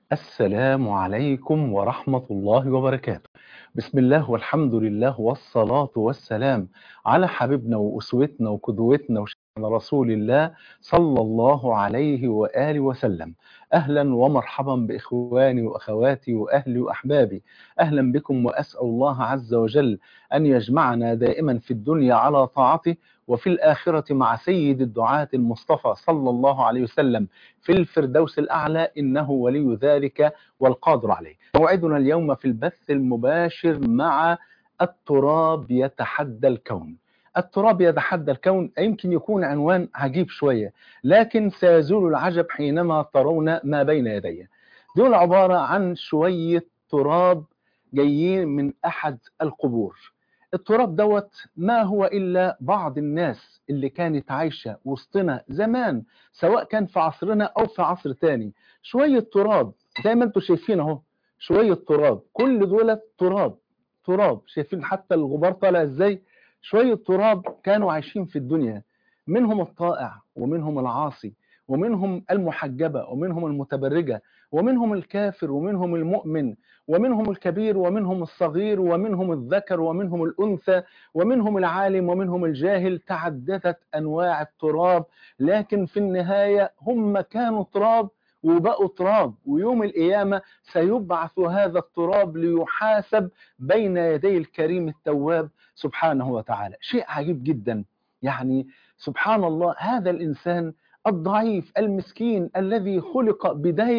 السلام عليكم ورحمة الله وبركاته. بسم الله والحمد لله والصلاة والسلام على حبيبنا وأسوتنا وقدوتنا وشيخنا رسول الله صلى الله عليه وآله وسلم. أهلا ومرحبا بإخواني وأخواتي وأهلي وأحبابي. أهلا بكم، وأسأل الله عز وجل أن يجمعنا دائما في الدنيا على طاعته، وفي الآخرة مع سيد الدعاة المصطفى صلى الله عليه وسلم في الفردوس الأعلى، إنه ولي ذلك والقادر عليه. موعدنا اليوم في البث المباشر مع التراب يتحدى الكون. التراب يتحدى الكون يمكن يكون عنوان عجيب شوية، لكن سيزول العجب حينما ترون ما بين يديه. دول عبارة عن شوية تراب جايين من أحد القبور. التراب دوت ما هو إلا بعض الناس اللي كانت عايشة وسطنا زمان، سواء كان في عصرنا أو في عصر تاني. شوية تراب زي ما انتم شايفين اهو، شوية تراب، كل دول تراب. تراب، شايفين حتى الغبار طالع ازاي؟ شوية تراب كانوا عايشين في الدنيا، منهم الطائع ومنهم العاصي، ومنهم المحجبة ومنهم المتبرجة، ومنهم الكافر ومنهم المؤمن، ومنهم الكبير ومنهم الصغير، ومنهم الذكر ومنهم الأنثى، ومنهم العالم ومنهم الجاهل. تعددت أنواع التراب، لكن في النهاية هم كانوا تراب وبقوا تراب، ويوم القيامة سيبعث هذا التراب ليحاسب بين يدي الكريم التواب سبحانه وتعالى. شيء عجيب جدا، يعني سبحان الله، هذا الإنسان الضعيف المسكين الذي خلق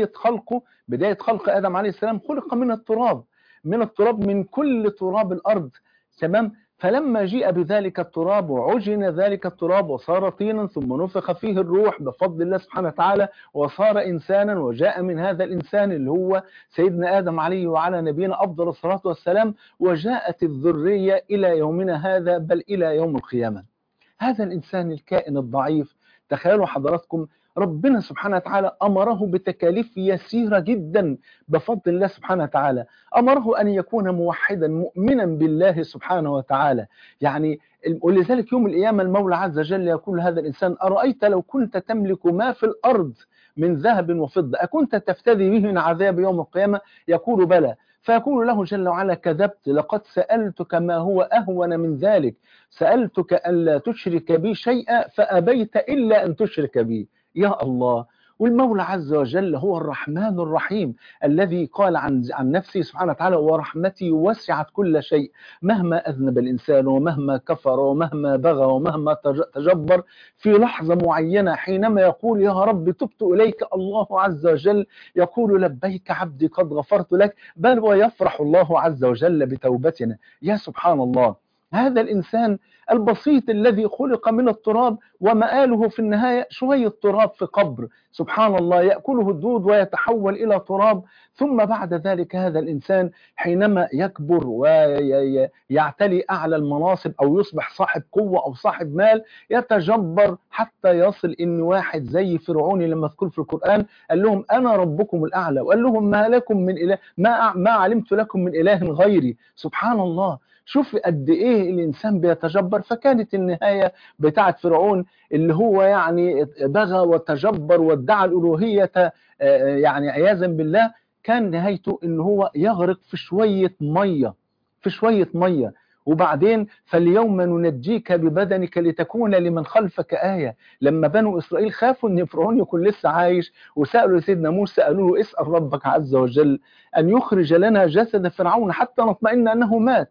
بداية خلق آدم عليه السلام، خلق من التراب، من التراب، من كل تراب الأرض. تمام. فلما جيء بذلك التراب وعجن ذلك التراب وصار طينا، ثم نفخ فيه الروح بفضل الله سبحانه وتعالى وصار إنسانا، وجاء من هذا الإنسان اللي هو سيدنا آدم عليه وعلى نبينا أفضل الصلاة والسلام، وجاءت الذرية إلى يومنا هذا، بل إلى يوم القيامة. هذا الإنسان الكائن الضعيف، تخيلوا حضراتكم، ربنا سبحانه وتعالى أمره بتكاليف يسيرة جدا بفضل الله سبحانه وتعالى. أمره أن يكون موحدا مؤمنا بالله سبحانه وتعالى. يعني ولذلك يوم القيامة المولى عز وجل يقول هذا الإنسان: أرأيت لو كنت تملك ما في الأرض من ذهب وفضة أكنت تفتدي به من عذاب يوم القيامة؟ يقول: بلى. فيقول له جل وعلا: كذبت، لقد سألتك ما هو أهون من ذلك، سألتك ألا تشرك بي شيئا فأبيت إلا أن تشرك بي. يا الله! والمولى عز وجل هو الرحمن الرحيم الذي قال عن نفسه سبحانه وتعالى: ورحمتي وسعت كل شيء. مهما أذنب الإنسان ومهما كفر ومهما بغى ومهما تجبر، في لحظة معينة حينما يقول: يا رب تبت إليك، الله عز وجل يقول: لبيك عبدي قد غفرت لك، بل ويفرح الله عز وجل بتوبتنا. يا سبحان الله! هذا الإنسان البسيط الذي خلق من التراب، ومآله في النهاية شوية تراب في قبر، سبحان الله، يأكله الدود ويتحول إلى تراب. ثم بعد ذلك هذا الإنسان حينما يكبر ويعتلي أعلى المناصب، أو يصبح صاحب قوة أو صاحب مال، يتجبر حتى يصل إن واحد زي فرعون لما تذكر في القرآن قال لهم: أنا ربكم الأعلى، وقال لهم: ما لكم من إله، ما علمت لكم من إله غيري. سبحان الله! شوف قد ايه الانسان بيتجبر. فكانت النهايه بتاعه فرعون اللي هو يعني بغى وتجبر وادعى الالوهيه، يعني عياذا بالله، كان نهايته ان هو يغرق في شويه ميه، في شويه ميه. وبعدين: فاليوم ننجيك ببدنك لتكون لمن خلفك آية. لما بنو إسرائيل خافوا ان فرعون يكون لسه عايش، وسألوا سيدنا موسى، قالوا له: اسأل ربك عز وجل أن يخرج لنا جسد فرعون حتى نطمئن أنه مات.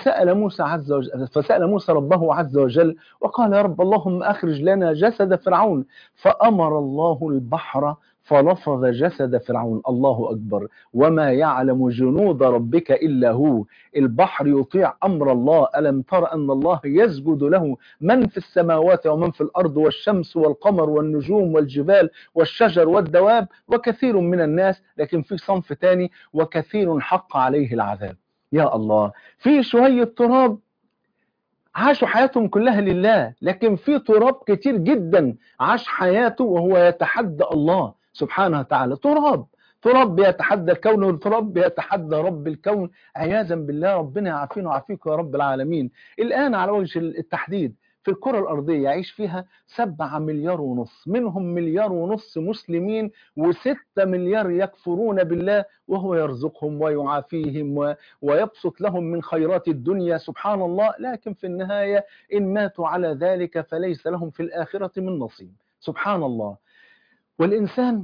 فسأل موسى ربه عز وجل وقال: يا رب، اللهم أخرج لنا جسد فرعون. فأمر الله البحر فلفظ جسد فرعون. الله أكبر! وما يعلم جنود ربك إلا هو. البحر يطيع أمر الله. ألم تر أن الله يسجد له من في السماوات ومن في الأرض، والشمس والقمر والنجوم والجبال والشجر والدواب وكثير من الناس. لكن في صنف تاني: وكثير حق عليه العذاب. يا الله! في شوية تراب عاشوا حياتهم كلها لله، لكن في تراب كتير جدا عاش حياته وهو يتحدى الله سبحانه وتعالى. تراب بيتحدى الكون، والتراب بيتحدى رب الكون عياذا بالله. ربنا يعافينا ويعافيك يا رب العالمين. الآن على وجه التحديد، في الكرة الأرضية يعيش فيها 7 مليار ونص، منهم 1.5 مليار مسلمين و6 مليار يكفرون بالله، وهو يرزقهم ويعافيهم ويبسط لهم من خيرات الدنيا سبحان الله. لكن في النهاية إن ماتوا على ذلك فليس لهم في الآخرة من نصيب سبحان الله. والإنسان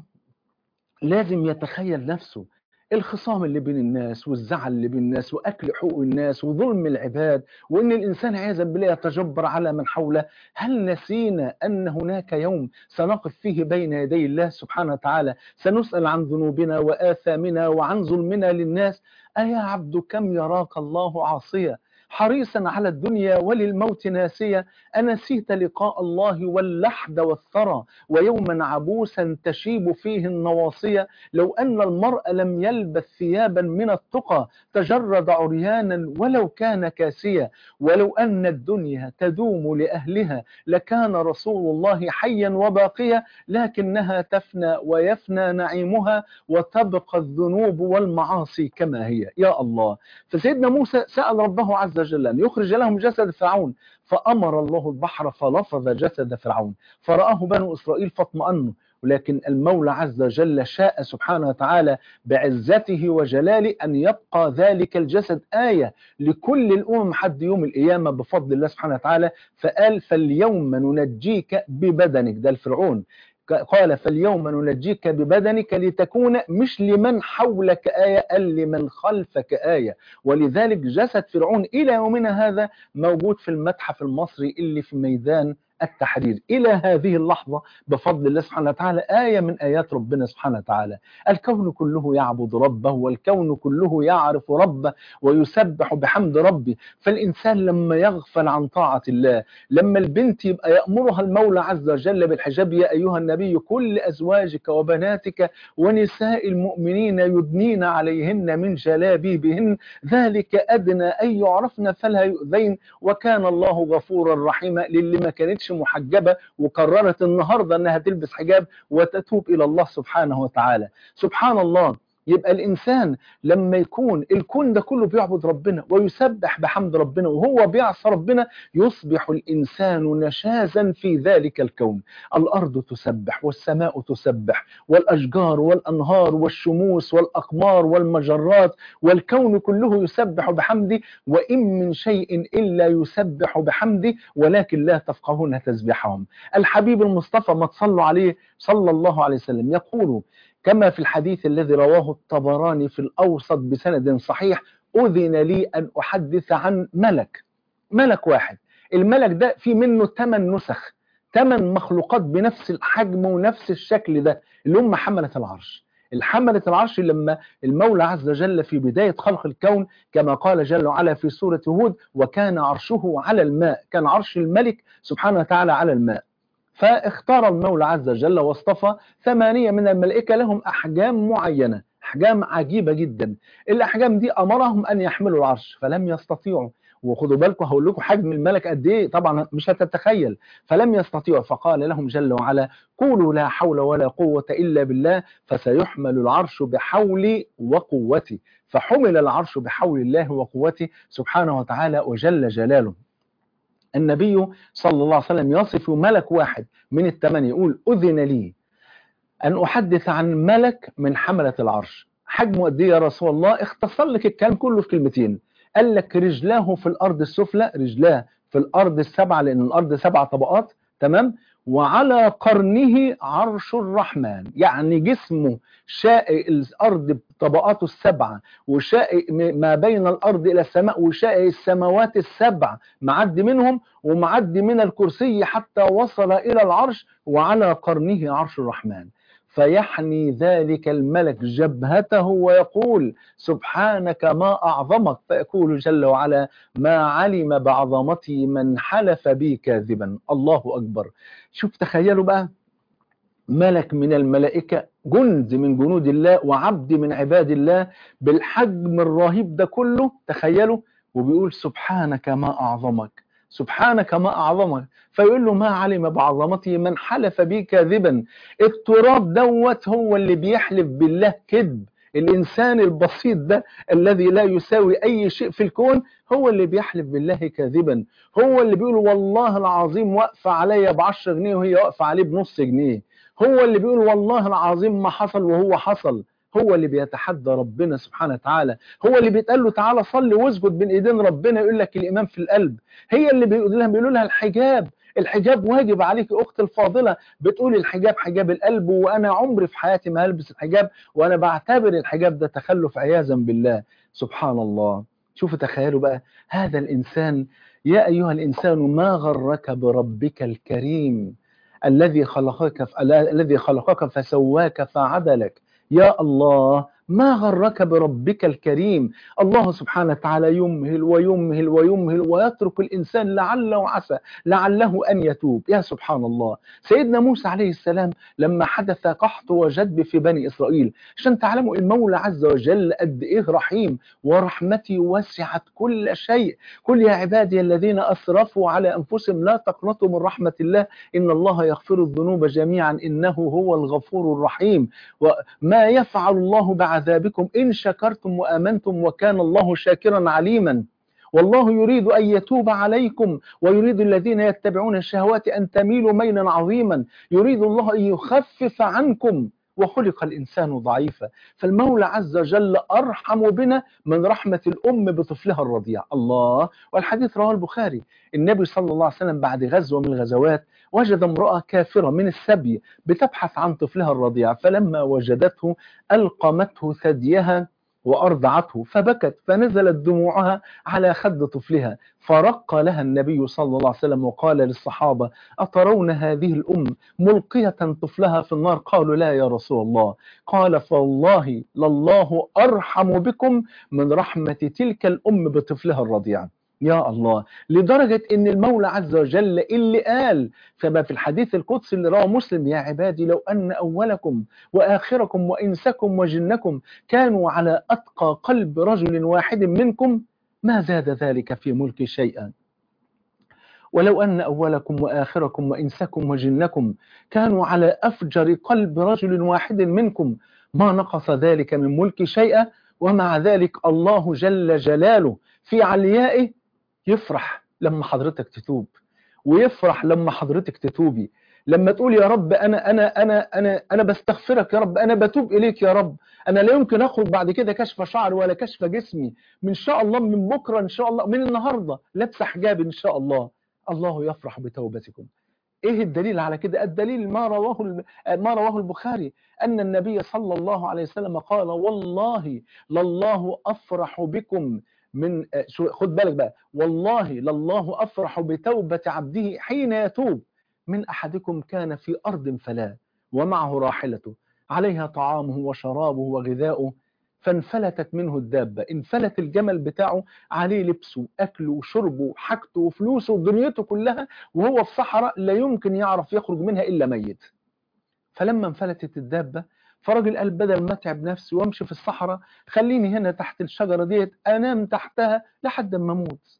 لازم يتخيل نفسه الخصام اللي بين الناس والزعل اللي بين الناس وأكل حقوق الناس وظلم العباد، وإن الإنسان عياذا بالله يتجبر على من حوله. هل نسينا أن هناك يوم سنقف فيه بين يدي الله سبحانه وتعالى، سنسأل عن ذنوبنا وآثامنا وعن ظلمنا للناس؟ أيا عبد كم يراك الله عاصيا حريصا على الدنيا وللموت ناسيا، أنسيت لقاء الله واللحد والثرى ويوما عبوسا تشيب فيه النواصية؟ لو أن المرء لم يلبث ثيابا من التقى تجرد عريانا ولو كان كاسيا، ولو أن الدنيا تدوم لأهلها لكان رسول الله حيا وباقيا، لكنها تفنى ويفنى نعيمها وتبقى الذنوب والمعاصي كما هي. يا الله. فسيدنا موسى سأل ربه عز وجل أن يخرج لهم جسد فرعون، فأمر الله البحر فلفظ جسد فرعون فرآه بنو إسرائيل فاطمأنوا، ولكن المولى عز وجل شاء سبحانه وتعالى بعزته وجلاله أن يبقى ذلك الجسد آية لكل الأمم حد يوم القيامة بفضل الله سبحانه وتعالى. فقال فاليوم ننجيك ببدنك، ده الفرعون قال فاليوم ننجيك ببدنك لتكون مش لمن حولك آية، قال لمن خلفك آية. ولذلك جسد فرعون إلى يومنا هذا موجود في المتحف المصري اللي في ميدان التحرير إلى هذه اللحظة بفضل الله سبحانه وتعالى، آية من آيات ربنا سبحانه وتعالى. الكون كله يعبد ربه والكون كله يعرف ربه ويسبح بحمد ربه. فالإنسان لما يغفل عن طاعة الله، لما البنت يبقى يأمرها المولى عز وجل بالحجاب يا أيها النبي كل أزواجك وبناتك ونساء المؤمنين يدنين عليهن من جلابيبهن ذلك أدنى أن يعرفن فلا يؤذين وكان الله غفورا رحيما. للي ما كانتش محجبة وقررت النهاردة أنها تلبس حجاب وتتوب إلى الله سبحانه وتعالى. سبحان الله. يبقى الإنسان لما يكون الكون ده كله بيعبد ربنا ويسبح بحمد ربنا وهو بيعصى ربنا، يصبح الإنسان نشازا في ذلك الكون. الأرض تسبح والسماء تسبح والأشجار والأنهار والشموس والأقمار والمجرات والكون كله يسبح بحمده، وإن من شيء إلا يسبح بحمده ولكن لا تفقهون تسبيحهم. الحبيب المصطفى ما تصلوا عليه صلى الله عليه وسلم يقول كما في الحديث الذي رواه الطبراني في الأوسط بسند صحيح: أذن لي أن أحدث عن ملك واحد. الملك ده في منه 8 نسخ، 8 مخلوقات بنفس الحجم ونفس الشكل ده اللي هم حملة العرش. الحملة العرش لما المولى عز وجل في بداية خلق الكون كما قال جل وعلا في سورة هود: وكان عرشه على الماء، كان عرش الملك سبحانه وتعالى على الماء. فاختار المولى عز وجل واصطفى 8 من الملائكة لهم أحجام معينة، أحجام عجيبة جدا. الأحجام دي أمرهم أن يحملوا العرش فلم يستطيعوا. وخدوا بالكم هقول لكم حجم الملك قد ايه، طبعا مش هتتخيل. فلم يستطيعوا فقال لهم جل وعلا: قولوا لا حول ولا قوة إلا بالله فسيحمل العرش بحولي وقوتي. فحمل العرش بحول الله وقوته سبحانه وتعالى وجل جلاله. النبي صلى الله عليه وسلم يصف ملك واحد من ال8 يقول: أذن لي أن أحدث عن ملك من حملة العرش. حجمه قد ايه يا رسول الله؟ اختصر لك الكلام كله في كلمتين، قال لك: رجلاه في الأرض السفلى، رجلاه في الأرض ال7 لأن الأرض 7 طبقات، تمام؟ وعلى قرنه عرش الرحمن، يعني جسمه شائع الأرض بطبقاته ال7 وشائع ما بين الأرض إلى السماء وشائع السماوات ال7 معدي منهم ومعدي من الكرسي حتى وصل إلى العرش، وعلى قرنه عرش الرحمن. فيحني ذلك الملك جبهته ويقول: سبحانك ما أعظمك. فيقول جل وعلا: ما علم بعظمتي من حلف بي كاذبا. الله أكبر. شوف تخيلوا بقى، ملك من الملائكة، جند من جنود الله وعبد من عباد الله بالحجم الرهيب ده كله، تخيلوا، وبيقول: سبحانك ما أعظمك، سبحانك ما أعظمك. فيقول له: ما علم بعظمته من حلف بي كاذبا. التراب دوت هو اللي بيحلف بالله كذب. الإنسان البسيط ده الذي لا يساوي أي شيء في الكون هو اللي بيحلف بالله كاذبا، هو اللي بيقول والله العظيم واقفة عليا ب10 جنيه وهي واقفة عليه بنص جنيه، هو اللي بيقول والله العظيم ما حصل وهو حصل، هو اللي بيتحدى ربنا سبحانه وتعالى، هو اللي بيتقال له تعالى صلي واسجد بين ايدين ربنا يقول لك الإيمان في القلب، هي اللي بيقولوا لها الحجاب واجب عليك أخت الفاضلة، بتقول الحجاب حجاب القلب، وأنا عمري في حياتي ما هلبس الحجاب، وأنا بعتبر الحجاب ده تخلف عياذا بالله. سبحان الله. شوفوا تخيلوا بقى هذا الإنسان، يا أيها الإنسان ما غرك بربك الكريم الذي خلقك فسواك فعدلك. يا الله ما غرك بربك الكريم. الله سبحانه وتعالى يمهل ويمهل ويمهل ويترك الإنسان لعله وعسى لعله أن يتوب. يا سبحان الله. سيدنا موسى عليه السلام لما حدث قحط وجدب في بني إسرائيل، عشان تعلموا المولى عز وجل قد إيه رحيم، ورحمتي وسعت كل شيء. قل يا عبادي الذين أسرفوا على أنفسهم لا تقنطوا من رحمة الله إن الله يغفر الذنوب جميعا إنه هو الغفور الرحيم. وما يفعل الله بعذابكم إن شكرتم وآمنتم وكان الله شاكرا عليما. والله يريد أن يتوب عليكم ويريد الذين يتبعون الشهوات أن تميلوا ميلا عظيما، يريد الله أن يخفف عنكم وخلق الإنسان ضعيفا. فالمولى عز وجل أرحم بنا من رحمة الأم بطفلها الرضيع. الله. والحديث رواه البخاري، النبي صلى الله عليه وسلم بعد غزوة من الغزوات وجد امرأة كافرة من السبي بتبحث عن طفلها الرضيع، فلما وجدته ألقمته ثديها وأرضعته فبكت فنزلت دموعها على خد طفلها، فرق لها النبي صلى الله عليه وسلم وقال للصحابة أترون هذه الأم ملقية طفلها في النار؟ قالوا لا يا رسول الله. قال فوالله لله أرحم بكم من رحمة تلك الأم بطفلها الرضيع. يا الله. لدرجة ان المولى عز وجل اللي قال كما في الحديث القدسي اللي رواه مسلم يا عبادي لو أن أولكم وآخركم وإنسكم وجنكم كانوا على أتقى قلب رجل واحد منكم ما زاد ذلك في ملك شيئا، ولو أن أولكم وآخركم وإنسكم وجنكم كانوا على أفجر قلب رجل واحد منكم ما نقص ذلك من ملك شيئا. ومع ذلك الله جل جلاله في عليائه يفرح لما حضرتك تتوب، ويفرح لما حضرتك تتوبي، لما تقول يا رب أنا بستغفرك يا رب، أنا بتوب إليك يا رب، أنا لا يمكن أخرج بعد كده كشف شعر ولا كشف جسمي، من شاء الله من بكرة إن شاء الله من النهاردة لابسه حجاب إن شاء الله. الله يفرح بتوبتكم. ايه الدليل على كده؟ الدليل ما رواه البخاري ان النبي صلى الله عليه وسلم قال والله لله افرح بكم من خد بالك بقى، والله لله افرح بتوبة عبده حين يتوب من احدكم كان في ارض فلا ومعه راحلته عليها طعامه وشرابه وغذاؤه فانفلتت منه الدابة، انفلت الجمل بتاعه عليه لبسه أكله وشربه حاجته وفلوسه ودنيته كلها، وهو في صحراء لا يمكن يعرف يخرج منها إلا ميت. فلما انفلتت الدابة فرجل قال بدل ما اتعب نفسي وامشي في الصحراء خليني هنا تحت الشجرة ديت انام تحتها لحد ما اموت.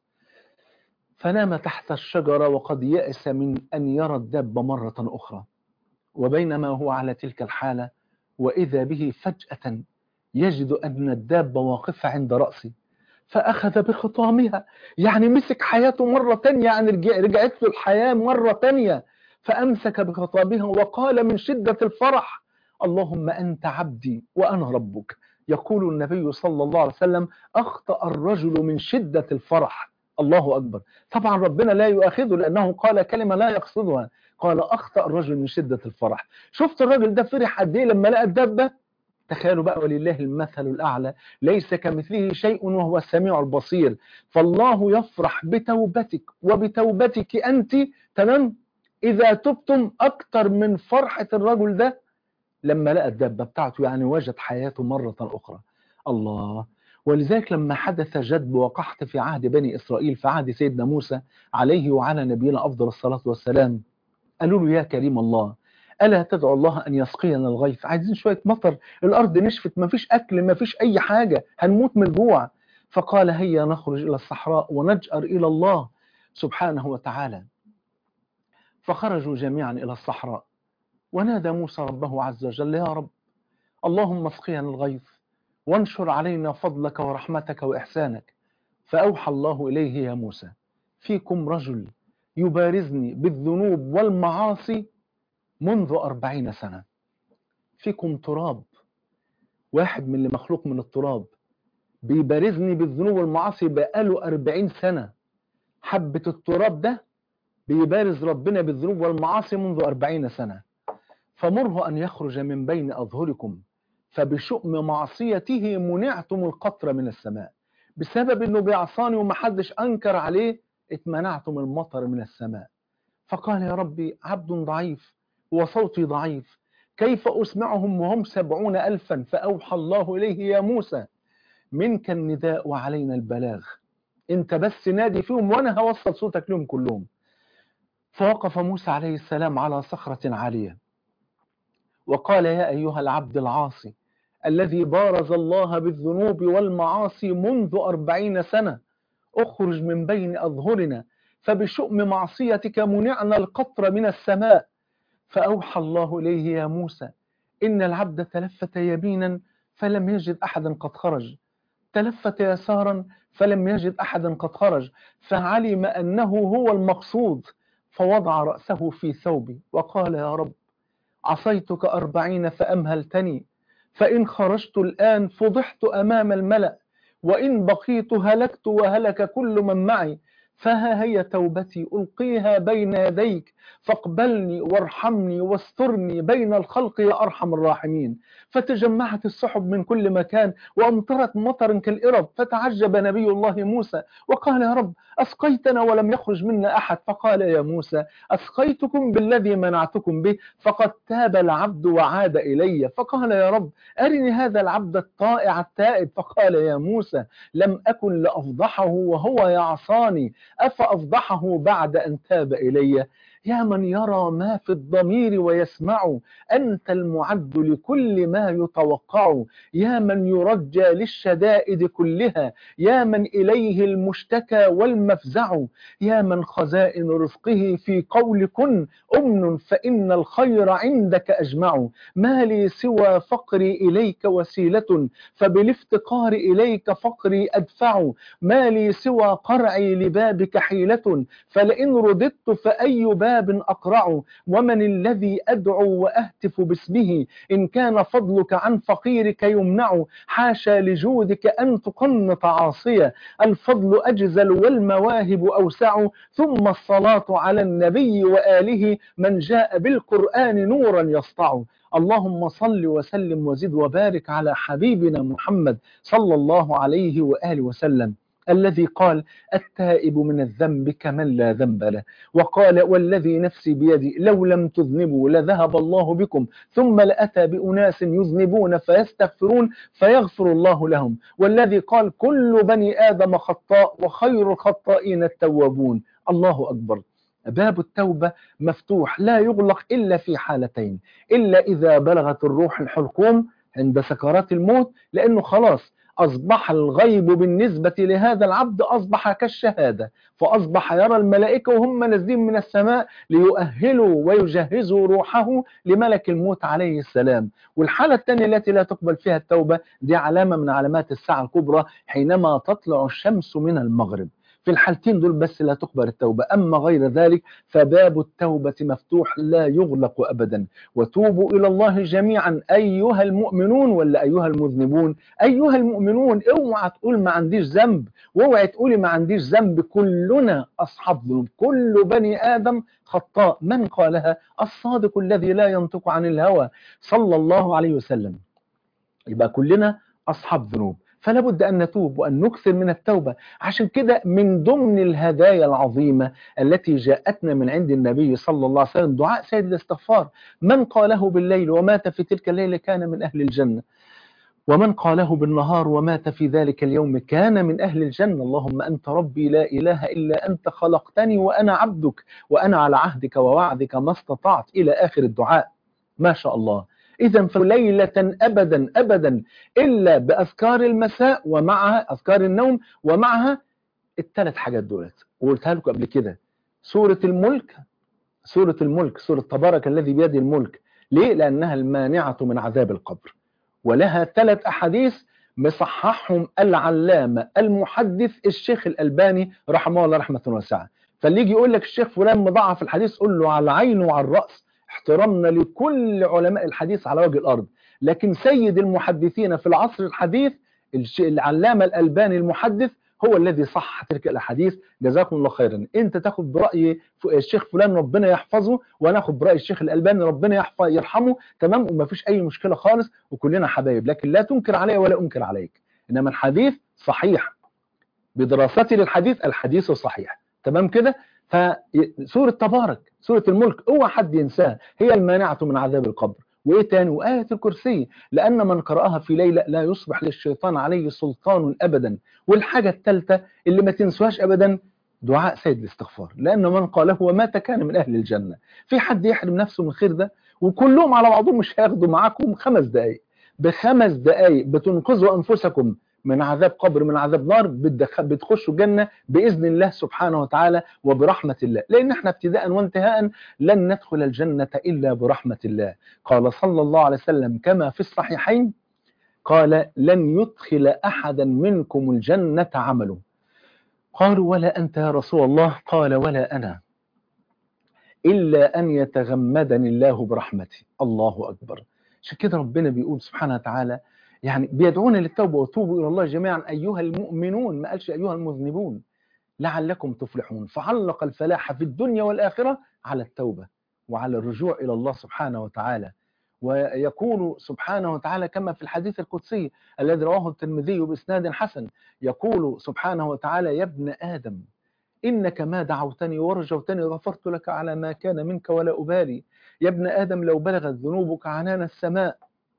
فنام تحت الشجرة وقد يأس من أن يرى الدابة مرة أخرى، وبينما هو على تلك الحالة وإذا به فجأة يجد أن الدابة واقفة عند رأسه، فأخذ بخطامها، يعني مسك حياته مرة تانية، يعني رجعت له الحياة مرة تانية، فأمسك بخطامها وقال من شدة الفرح اللهم أنت عبدي وأنا ربك. يقول النبي صلى الله عليه وسلم أخطأ الرجل من شدة الفرح. الله أكبر. طبعا ربنا لا يؤاخذه لأنه قال كلمة لا يقصدها، قال أخطأ الرجل من شدة الفرح. شفت الرجل ده فرح قد إيه لما لقى الدابة؟ تخيلوا بقى ولله المثل الأعلى، ليس كمثله شيء وهو السميع البصير. فالله يفرح بتوبتك وبتوبتك أنت، تمام، إذا تبتم أكتر من فرحة الرجل ده لما لقى الدابة بتاعته، يعني وجد حياته مرة أخرى. الله. ولذلك لما حدث جدب وقحط في عهد بني إسرائيل في عهد سيدنا موسى عليه وعلى نبينا أفضل الصلاة والسلام، قالوا له يا كريم الله ألا تدعو الله أن يسقينا الغيث، عايزين شوية مطر، الأرض نشفت، مفيش أكل مفيش أي حاجة، هنموت من الجوع. فقال هيا نخرج إلى الصحراء ونجأر إلى الله سبحانه وتعالى. فخرجوا جميعا إلى الصحراء ونادى موسى ربه عز وجل يا رب اللهم اسقينا الغيث وانشر علينا فضلك ورحمتك وإحسانك. فأوحى الله إليه: يا موسى، فيكم رجل يبارزني بالذنوب والمعاصي منذ 40 سنة. فيكم تراب، واحد من اللي مخلوق من التراب بيبارزني بالذنوب والمعاصي بقاله 40 سنة. حبة التراب ده بيبارز ربنا بالذنوب والمعاصي منذ 40 سنة. فمره أن يخرج من بين أظهركم، فبشؤم معصيته منعتم القطر من السماء. بسبب أنه بيعصاني ومحدش أنكر عليه اتمنعتم المطر من السماء. فقال: يا ربي، عبد ضعيف وصوتي ضعيف، كيف أسمعهم وهم 70,000؟ فأوحى الله إليه: يا موسى، منك النداء وعلينا البلاغ، انت بس نادي فيهم وانا هوصل صوتك لهم كلهم. فوقف موسى عليه السلام على صخرة عالية وقال: يا أيها العبد العاصي الذي بارز الله بالذنوب والمعاصي منذ 40 سنة، اخرج من بين أظهرنا، فبشؤم معصيتك منعنا القطر من السماء. فأوحى الله إليه: يا موسى، إن العبد تلفت يمينا فلم يجد أحدا قد خرج، تلفت يسارا فلم يجد أحدا قد خرج، فعلم أنه هو المقصود، فوضع رأسه في ثوبي وقال: يا رب، عصيتك 40 فأمهلتني، فإن خرجت الآن فضحت أمام الملأ، وإن بقيت هلكت وهلك كل من معي، فها هي توبتي ألقيها بين يديك، فاقبلني وارحمني واسترني بين الخلق يا أرحم الراحمين. فتجمعت السحب من كل مكان وأمطرت مطرا كالإرب. فتعجب نبي الله موسى وقال: يا رب، أسقيتنا ولم يخرج منا أحد. فقال: يا موسى، أسقيتكم بالذي منعتكم به، فقد تاب العبد وعاد إلي. فقال: يا رب، أرني هذا العبد الطائع التائب. فقال: يا موسى، لم أكن لأفضحه وهو يعصاني، أفأفضحه بعد أن تاب إلي؟ يا من يرى ما في الضمير ويسمع، أنت المعد لكل ما يتوقع. يا من يرجى للشدائد كلها، يا من إليه المشتكى والمفزع. يا من خزائن رزقه في قول كن أمن، فإن الخير عندك أجمع. ما لي سوى فقري إليك وسيلة، فبالافتقار إليك فقري أدفع. ما لي سوى قرعي لبابك حيلة، فلئن رددت فأي باب أقرع. ومن الذي أدعو وأهتف باسمه، إن كان فضلك عن فقيرك يمنع. حاشا لجودك أن تقنط عاصية، الفضل أجزل والمواهب أوسع. ثم الصلاة على النبي وآله، من جاء بالقرآن نورا يسطع. اللهم صل وسلم وزد وبارك على حبيبنا محمد صلى الله عليه وآله وسلم، الذي قال: التائب من الذنب كمن لا ذنب له. وقال: والذي نفسي بيدي لو لم تذنبوا لذهب الله بكم، ثم لأتى بأناس يذنبون فيستغفرون فيغفر الله لهم. والذي قال: كل بني آدم خطاء وخير الخطائين التوابون. الله أكبر. باب التوبة مفتوح لا يغلق إلا في حالتين: إلا إذا بلغت الروح الحلقوم عند سكرات الموت، لأنه خلاص أصبح الغيب بالنسبة لهذا العبد أصبح كالشهادة، فأصبح يرى الملائكة وهم نازلين من السماء ليؤهلوا ويجهزوا روحه لملك الموت عليه السلام. والحالة الثانية التي لا تقبل فيها التوبة، دي علامة من علامات الساعة الكبرى، حينما تطلع الشمس من المغرب. في الحالتين دول بس لا تقبل التوبة، أما غير ذلك فباب التوبة مفتوح لا يغلق أبدا. وتوبوا إلى الله جميعا أيها المؤمنون، ولا أيها المذنبون؟ أيها المؤمنون. اوعى تقول ما عنديش ذنب، واوعى تقولي ما عنديش ذنب، كلنا أصحاب ذنوب، كل بني آدم خطاء. من قالها؟ الصادق الذي لا ينطق عن الهوى صلى الله عليه وسلم. يبقى كلنا أصحاب ذنوب، فلا بد أن نتوب وأن نكثر من التوبة. عشان كده من ضمن الهدايا العظيمة التي جاءتنا من عند النبي صلى الله عليه وسلم دعاء سيد الاستغفار: من قاله بالليل ومات في تلك الليلة كان من أهل الجنة، ومن قاله بالنهار ومات في ذلك اليوم كان من أهل الجنة. اللهم أنت ربي لا إله إلا أنت، خلقتني وأنا عبدك، وأنا على عهدك ووعدك ما استطعت، إلى آخر الدعاء. ما شاء الله. إذا فليلة أبدا أبدا إلا بأذكار المساء ومعها أذكار النوم، ومعها الثلاث حاجات دولت وقلتها لكم قبل كده: سورة الملك، سورة تبارك الذي بيده الملك. ليه؟ لأنها المانعة من عذاب القبر، ولها 3 أحاديث مصححهم العلامة المحدث الشيخ الألباني رحمه الله رحمة واسعة. فاللي يجي يقول لك الشيخ فلان مضاعف الحديث، قول له على العين وعلى الرأس، احترامنا لكل علماء الحديث على وجه الأرض، لكن سيد المحدثين في العصر الحديث العلامة الألباني المحدث هو الذي صح تلك الأحاديث. جزاكم الله خيرا. انت تاخد برأي الشيخ فلان ربنا يحفظه، وانا اخد برأي الشيخ الألباني ربنا يرحمه، تمام، وما فيش اي مشكلة خالص، وكلنا حبايب، لكن لا تنكر علي ولا انكر عليك. انما الحديث صحيح بدراستي للحديث، الحديث صحيح، تمام كده. فسورة تبارك، سورة الملك، اوعى حد ينساها، هي المانعة من عذاب القبر. وايه تاني؟ وآية الكرسي، لأن من قرأها في ليلة لا يصبح للشيطان عليه سلطان أبدا. والحاجة الثالثة اللي ما تنسوهاش أبدا، دعاء سيد الاستغفار، لأن من قاله ومات كان من أهل الجنة. في حد يحرم نفسه من الخير ده؟ وكلهم على بعضهم مش هياخدوا معاكم 5 دقايق. ب5 دقايق بتنقذوا أنفسكم من عذاب قبر، من عذاب نار، بتخشوا الجنة بإذن الله سبحانه وتعالى وبرحمة الله. لأن احنا ابتداء وانتهاء لن ندخل الجنة إلا برحمة الله. قال صلى الله عليه وسلم كما في الصحيحين، قال لن يدخل أحدا منكم الجنة عمله. قالوا ولا أنت يا رسول الله؟ قال ولا أنا، إلا أن يتغمدني الله برحمته. الله أكبر. عشان كده ربنا بيقول سبحانه وتعالى، يعني بيدعونا للتوبة، وتوبوا إلى الله جميعا أيها المؤمنون، ما قالش أيها المذنبون، لعلكم تفلحون. فعلق الفلاح في الدنيا والآخرة على التوبة وعلى الرجوع إلى الله سبحانه وتعالى. ويقول سبحانه وتعالى كما في الحديث القدسي الذي رواه الترمذي بإسناد حسن، يقول سبحانه وتعالى يا ابن آدم إنك ما دعوتني ورجوتني غفرت لك على ما كان منك ولا أبالي. يا ابن آدم لو بلغت ذنوبك عنان السماء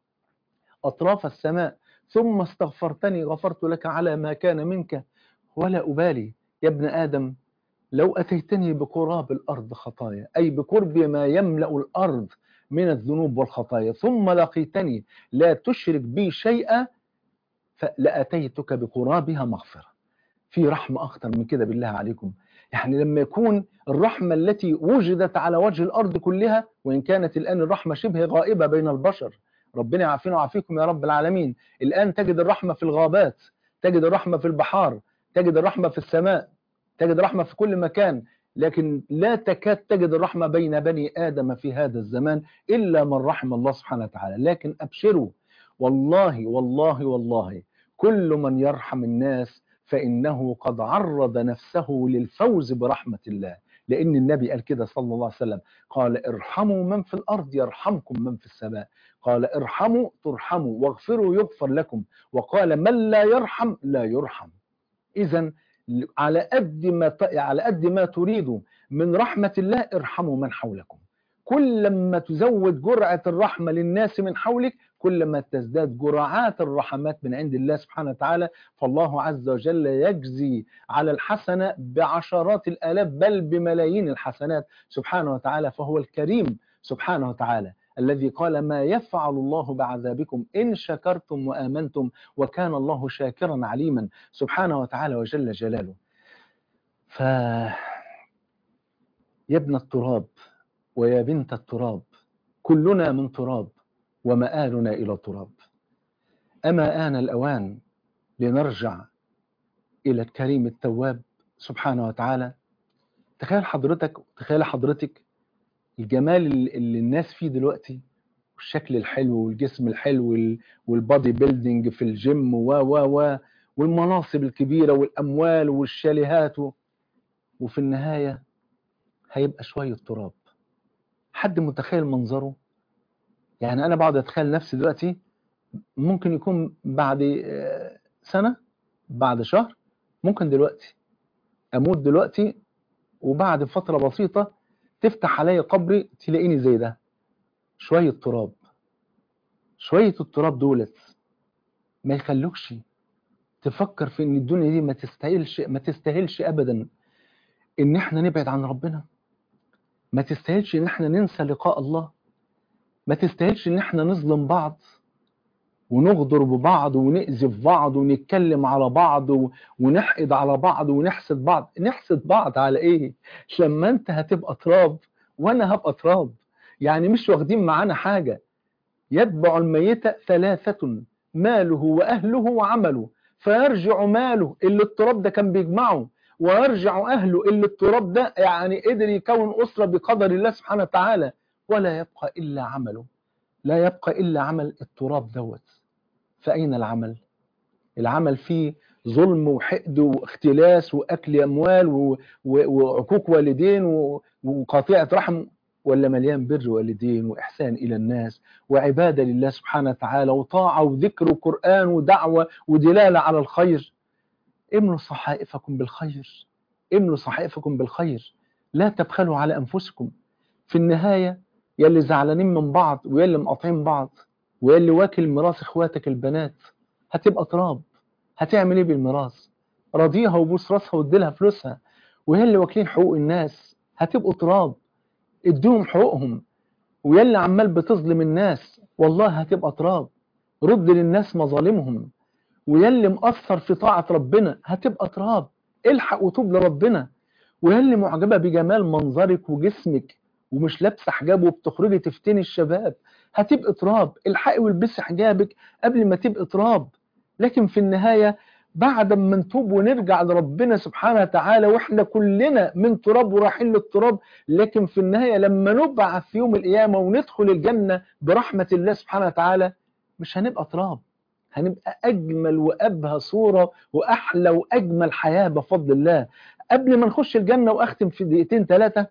أطراف السماء ثم استغفرتني غفرت لك على ما كان منك ولا أبالي. يا ابن آدم لو أتيتني بقراب الأرض خطايا، أي بقرب ما يملأ الأرض من الذنوب والخطايا، ثم لقيتني لا تشرك بي شيئا فلأتيتك بقرابها مغفرة. في رحمة أكتر من كده بالله عليكم؟ يعني لما يكون الرحمة التي وجدت على وجه الأرض كلها، وإن كانت الآن الرحمة شبه غائبة بين البشر، ربنا يعافينا ويعافيكم يا رب العالمين. الآن تجد الرحمة في الغابات، تجد الرحمة في البحار، تجد الرحمة في السماء، تجد الرحمة في كل مكان، لكن لا تكاد تجد الرحمة بين بني آدم في هذا الزمان إلا من رحم الله سبحانه وتعالى. لكن أبشروا، والله والله والله كل من يرحم الناس فإنه قد عرض نفسه للفوز برحمة الله. لأن النبي قال كده صلى الله عليه وسلم، قال ارحموا من في الأرض يرحمكم من في السماء، قال ارحموا ترحموا واغفروا يغفر لكم، وقال من لا يرحم لا يرحم. إذا على قد ما تريدوا من رحمة الله ارحموا من حولكم. كل ما تزود جرعة الرحمة للناس من حولك، كل ما تزداد جرعات الرحمات من عند الله سبحانه وتعالى. فالله عز وجل يجزي على الحسنة بعشرات الآلاف بل بملايين الحسنات سبحانه وتعالى. فهو الكريم سبحانه وتعالى الذي قال ما يفعل الله بعذابكم إن شكرتم وآمنتم وكان الله شاكرا عليما سبحانه وتعالى وجل جلاله. يا ابن التراب ويا بنت التراب كلنا من تراب ومآلنا إلى تراب. أما آن الأوان لنرجع إلى الكريم التواب سبحانه وتعالى. تخيل حضرتك الجمال اللي الناس فيه دلوقتي، والشكل الحلو والجسم الحلو والبادي بيلدينج في الجيم والمناصب الكبيرة والأموال والشاليهات، وفي النهاية هيبقى شوية تراب. حد متخيل منظره؟ يعني أنا بقعد أتخيل نفسي دلوقتي ممكن يكون بعد سنة، بعد شهر، ممكن دلوقتي أموت دلوقتي، وبعد فترة بسيطة تفتح علي قبري تلاقيني زي ده، شوية تراب. شوية التراب دولت ما يخلوكش تفكر في ان الدنيا دي ما تستاهلش ابدا ان احنا نبعد عن ربنا، ما تستاهلش ان احنا ننسى لقاء الله، ما تستاهلش ان احنا نظلم بعض ونغدر ببعض ونأذي في بعض ونتكلم على بعض ونحقد على بعض ونحسد بعض. نحسد بعض على ايه لما انت هتبقى تراب وانا هبقى تراب؟ يعني مش واخدين معانا حاجة. يتبع الميت 3 ماله وأهله وعمله، فيرجع ماله اللي التراب ده كان بيجمعه، ويرجع أهله اللي التراب ده يعني قدر يكون أسرة بقدر الله سبحانه وتعالى، ولا يبقى إلا عمله، لا يبقى إلا عمل التراب دوت. فأين العمل؟ العمل فيه ظلم وحقد واختلاس وأكل أموال وعقوق والدين وقاطعة رحم، ولا مليان بر والدين وإحسان إلى الناس وعبادة لله سبحانه وتعالى وطاعة وذكر وقرآن ودعوة ودلالة على الخير؟ املوا صحائفكم بالخير، املوا صحائفكم بالخير، لا تبخلوا على أنفسكم. في النهاية يلي زعلانين من بعض ويلي مقاطعين بعض ويلي واكل ميراث اخواتك البنات، هتبقى تراب. هتعمل ايه بالميراث؟ راضيها وبوس راسها واديلها فلوسها. وهي اللي واكلين حقوق الناس هتبقوا تراب، اديهم حقوقهم. ويلي عمال بتظلم الناس والله هتبقى تراب، رد للناس مظالمهم. ويلي مقصر في طاعة ربنا هتبقى تراب، الحق وتوب لربنا. ويلي معجبة بجمال منظرك وجسمك ومش لابسه حجاب وبتخرجي تفتني الشباب، هتبقى تراب، الحقي والبسي حجابك قبل ما تبقى تراب. لكن في النهاية بعد ما نتوب ونرجع لربنا سبحانه وتعالى، واحنا كلنا من تراب ورايحين للتراب، لكن في النهاية لما نبعث في يوم القيامة وندخل الجنة برحمة الله سبحانه وتعالى، مش هنبقى تراب، هنبقى أجمل وأبهى صورة وأحلى وأجمل حياة بفضل الله. قبل ما نخش الجنة، وأختم في دقيقتين ثلاثة،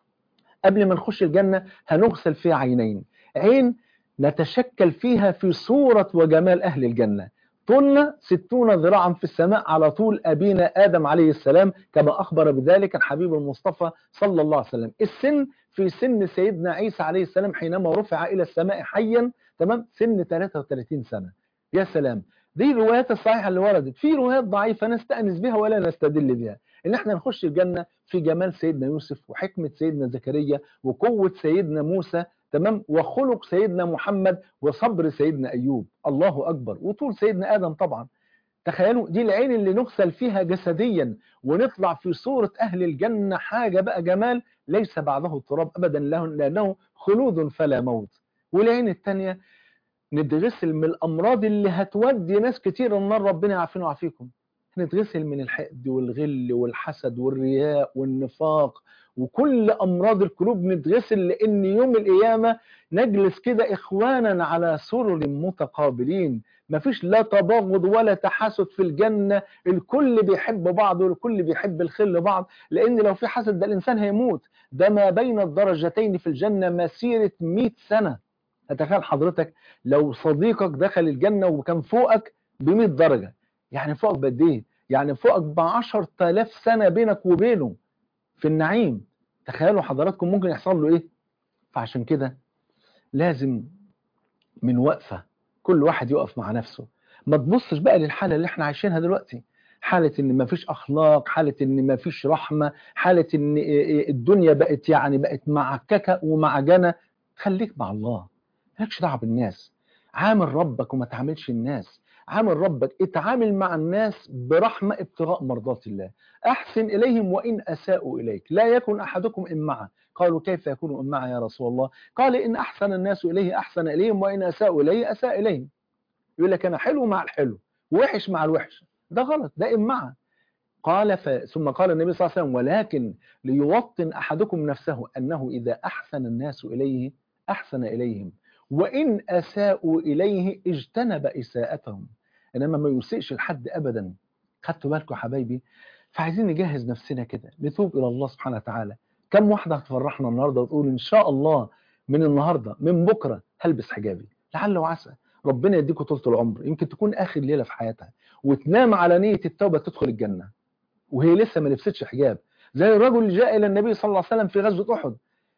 قبل ما نخش الجنة هنغسل فيها عينين، عين نتشكل فيها في صورة وجمال أهل الجنة، طولنا 60 ذراعا في السماء على طول أبينا آدم عليه السلام، كما أخبر بذلك الحبيب المصطفى صلى الله عليه وسلم. السن في سن سيدنا عيسى عليه السلام حينما رفع إلى السماء حيا، تمام، سن 33 سنة. يا سلام، دي الروايات الصحيحة اللي وردت. في روايات ضعيفة نستأنس بها ولا نستدل بها، ان احنا نخش الجنة في جمال سيدنا يوسف وحكمة سيدنا زكريا وقوة سيدنا موسى، تمام، وخلق سيدنا محمد وصبر سيدنا أيوب، الله أكبر، وطول سيدنا آدم طبعا. تخيلوا دي العين اللي نغسل فيها جسديا ونطلع في صورة أهل الجنة، حاجة بقى جمال ليس بعده التراب أبدا، لأنه خلود فلا موت. والعين الثانية نتغسل من الأمراض اللي هتودي ناس كتير النار، ربنا يعافينا ويعافيكم. نتغسل من الحقد والغل والحسد والرياء والنفاق وكل أمراض القلوب، نتغسل لأن يوم القيامة نجلس كده إخوانا على سرر متقابلين، مفيش لا تباغض ولا تحاسد في الجنة، الكل بيحب بعض والكل بيحب الخير لبعض، لأن لو في حسد ده الإنسان هيموت. ده ما بين الدرجتين في الجنة مسيرة 100 سنة. تخيل حضرتك لو صديقك دخل الجنة وكان فوقك ب100 درجة، يعني فوقك بقد ايه؟ يعني فوقك ب10,000 سنة بينك وبينه في النعيم. تخيلوا حضراتكم ممكن يحصل له ايه؟ فعشان كده لازم من وقفة كل واحد يقف مع نفسه، ما تبصش بقى للحالة اللي احنا عايشينها دلوقتي، حالة ان مفيش اخلاق، حالة ان مفيش رحمة، حالة ان الدنيا بقت يعني بقت معككة ومعجنة. خليك مع الله، مالكش دعوه بالناس، عامل ربك وما تعاملش الناس، عامل ربك، اتعامل مع الناس برحمة ابتغاء مرضات الله، أحسن إليهم وإن أساءوا إليك، لا يكن أحدكم إمعة. قالوا كيف يكون إمعة يا رسول الله؟ قال إن أحسن الناس إليه أحسن إليهم وإن أساءوا إليه أساء إليهم. يقول لك أنا حلو مع الحلو ووحش مع الوحش، ده غلط، ده إمعة. قال ثم قال النبي صلى الله عليه وسلم ولكن ليوطن أحدكم نفسه أنه إذا أحسن الناس إليه أحسن إليهم وإن أساءوا إليه اجتنب إساءتهم، إنما ما يسيئش لحد أبدا. خدتوا بالكم يا حبايبي؟ فعايزين نجهز نفسنا كده نتوب إلى الله سبحانه وتعالى. كم واحدة هتفرحنا النهاردة وتقول إن شاء الله من النهاردة من بكرة هلبس حجابي، لعل وعسى ربنا يديكوا طولة العمر، يمكن تكون آخر ليلة في حياتها وتنام على نية التوبة تدخل الجنة وهي لسه ما لبستش حجاب، زي الرجل اللي جاء إلى النبي صلى الله عليه وسلم في غزوة أحد،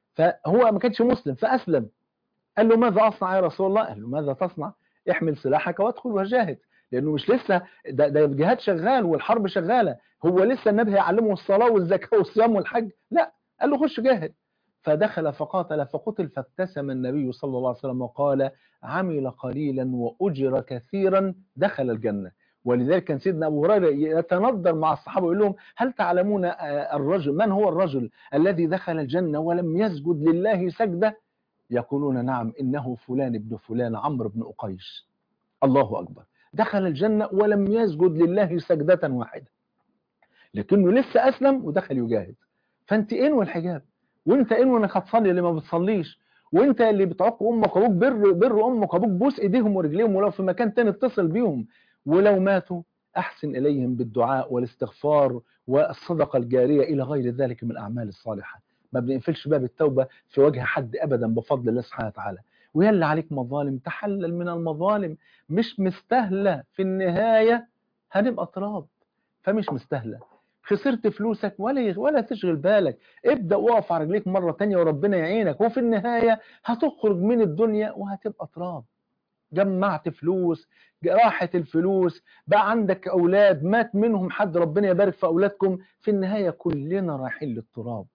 فهو ما كانش مسلم فأسلم. قال له ماذا أصنع يا رسول الله؟ قال له ماذا تصنع؟ احمل سلاحك وادخل وجاهد، لأنه مش لسه ده الجهاد شغال والحرب شغالة، هو لسه النبي هيعلمه الصلاة والزكاة والصيام والحج؟ لا، قال له خش جاهد. فدخل فقاتل فقتل، فابتسم النبي صلى الله عليه وسلم وقال عمل قليلا وأجر كثيرا دخل الجنة. ولذلك كان سيدنا أبو هريرة يتنظر مع الصحابة ويقول لهم هل تعلمون الرجل من هو الرجل الذي دخل الجنة ولم يسجد لله سجدة؟ يقولون نعم إنه فلان ابن فلان عمرو بن أقيش. الله أكبر، دخل الجنة ولم يسجد لله سجدة واحدة، لكنه لسه أسلم ودخل يجاهد. فأنت انوي الحجاب، وأنت انوي إنك هتصلي اللي ما بتصليش، وأنت اللي بتعق أمك وأبوك بر أمك وأبوك، بوس إيديهم ورجليهم، ولو في مكان تاني اتصل بيهم، ولو ماتوا أحسن إليهم بالدعاء والاستغفار والصدقة الجارية إلى غير ذلك من الأعمال الصالحة. ما بنقفلش باب التوبة في وجه حد أبدا بفضل الله سبحانه وتعالى. ويلا عليك مظالم تحلل من المظالم، مش مستاهلة في النهاية، هنبقى تراب، فمش مستاهلة. خسرت فلوسك ولا تشغل بالك، ابدأ وقف على رجليك مرة تانية وربنا يعينك، وفي النهاية هتخرج من الدنيا وهتبقى تراب. جمعت فلوس، راحت الفلوس، بقى عندك أولاد مات منهم حد، ربنا يبارك في أولادكم، في النهاية كلنا رايحين للتراب.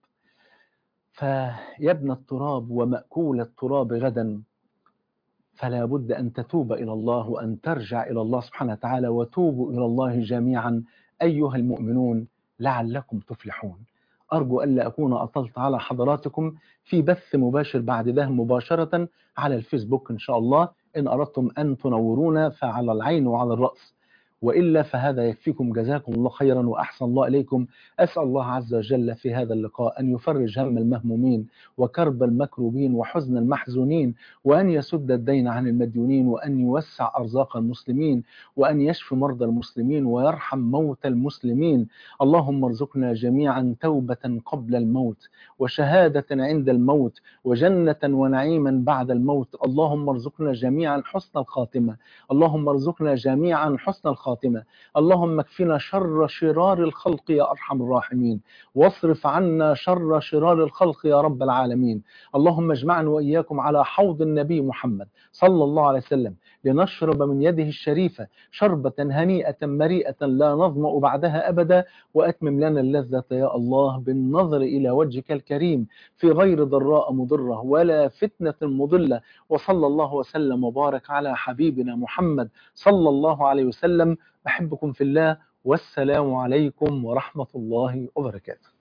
فيا ابن التراب ومأكول التراب غدا، فلا بد أن تتوب إلى الله وأن ترجع إلى الله سبحانه وتعالى، وتوبوا إلى الله جميعا أيها المؤمنون لعلكم تفلحون. أرجو ألا أكون أطلت على حضراتكم في بث مباشر بعد ده مباشرة على الفيسبوك إن شاء الله. إن أردتم أن تنورونا فعلى العين وعلى الرأس، وإلا فهذا يكفيكم. جزاكم الله خيرا وأحسن الله إليكم. أسأل الله عز وجل في هذا اللقاء أن يفرج هم المهمومين وكرب المكروبين وحزن المحزونين، وأن يسد الدين عن المديونين، وأن يوسع أرزاق المسلمين، وأن يشفي مرضى المسلمين ويرحم موتى المسلمين. اللهم ارزقنا جميعا توبة قبل الموت، وشهادة عند الموت، وجنة ونعيما بعد الموت. اللهم ارزقنا جميعا حسن الخاتمة، اللهم ارزقنا جميعا حسن الخاتمة. اللهم اكفنا شر شرار الخلق يا أرحم الراحمين، واصرف عنا شر شرار الخلق يا رب العالمين. اللهم اجمعنا وإياكم على حوض النبي محمد صلى الله عليه وسلم، لنشرب من يده الشريفة شربة هنيئة مريئة لا نظمأ بعدها أبدا، وأتمم لنا اللذة يا الله بالنظر إلى وجهك الكريم في غير ضراء مضرة ولا فتنة مضلة. وصلى الله وسلم وبارك على حبيبنا محمد صلى الله عليه وسلم. أحبكم في الله، والسلام عليكم ورحمة الله وبركاته.